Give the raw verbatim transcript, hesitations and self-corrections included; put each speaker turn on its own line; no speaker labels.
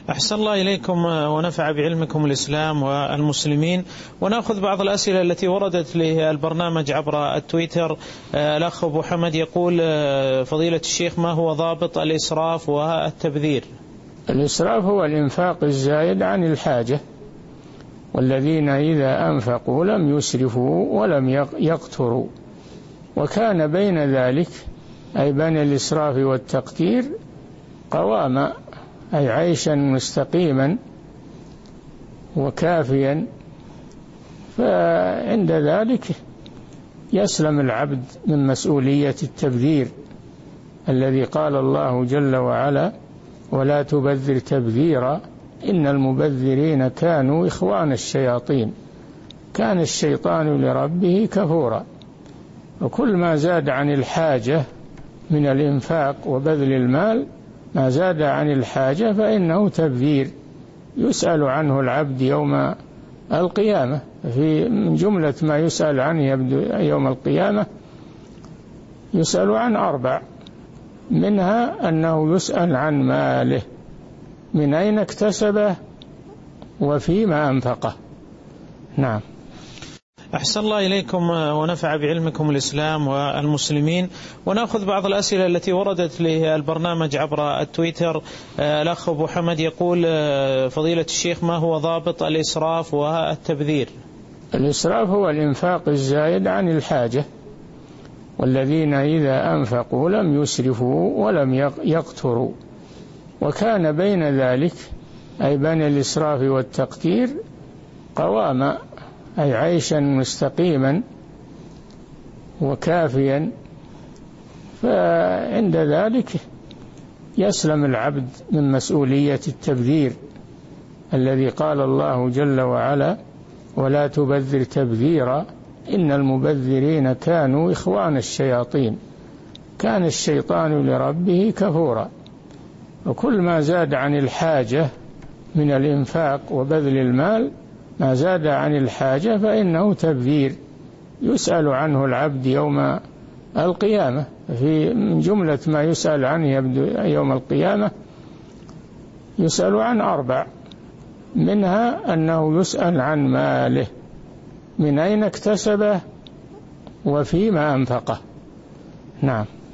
أحسن الله إليكم ونفع بعلمكم الإسلام والمسلمين. ونأخذ بعض الأسئلة التي وردت للبرنامج عبر التويتر. الأخ أبو حمد يقول: فضيلة الشيخ، ما هو ضابط الإسراف والتبذير؟
الإسراف هو الإنفاق الزايد عن الحاجة، والذين إذا أنفقوا لم يسرفوا ولم يقتروا، وكان بين ذلك أي بين الإسراف والتقتير قواما، أي عيشا مستقيما وكافيا. فعند ذلك يسلم العبد من مسؤولية التبذير الذي قال الله جل وعلا: ولا تبذر تبذيرا إن المبذرين كانوا إخوان الشياطين كان الشيطان لربه كفورا. وكل ما زاد عن الحاجة من الإنفاق وبذل المال، ما زاد عن الحاجة فإنه تبذير يسأل عنه العبد يوم القيامة. في من جملة ما يسأل عنه يوم القيامة يسأل عن أربع، منها أنه يسأل عن ماله، من أين اكتسبه وفيما أنفقه. نعم.
أحسن الله إليكم ونفع بعلمكم الإسلام والمسلمين. ونأخذ بعض الأسئلة التي وردت للبرنامج عبر التويتر. الأخ أبو حمد يقول: فضيلة الشيخ، ما هو ضابط الإسراف والتبذير؟
الإسراف هو الإنفاق الزايد عن الحاجة، والذين إذا أنفقوا لم يسرفوا ولم يقتروا، وكان بين ذلك أي بين الإسراف والتقتير قواما، أي عيشا مستقيما وكافيا. فعند ذلك يسلم العبد من مسؤولية التبذير الذي قال الله جل وعلا: ولا تبذر تبذيرا إن المبذرين كانوا إخوان الشياطين كان الشيطان لربه كفورا. وكل ما زاد عن الحاجة من الإنفاق وبذل المال، ما زاد عن الحاجة فإنه تبذير يسأل عنه العبد يوم القيامة. في من جملة ما يسأل عنه يوم القيامة يسأل عن أربع، منها أنه يسأل عن ماله، من أين اكتسبه وفيما أنفقه. نعم.